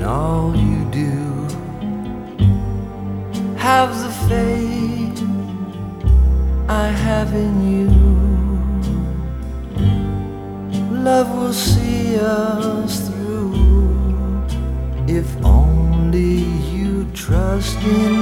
all you do. Have the faith I have in you. Love will see us through if only you trust in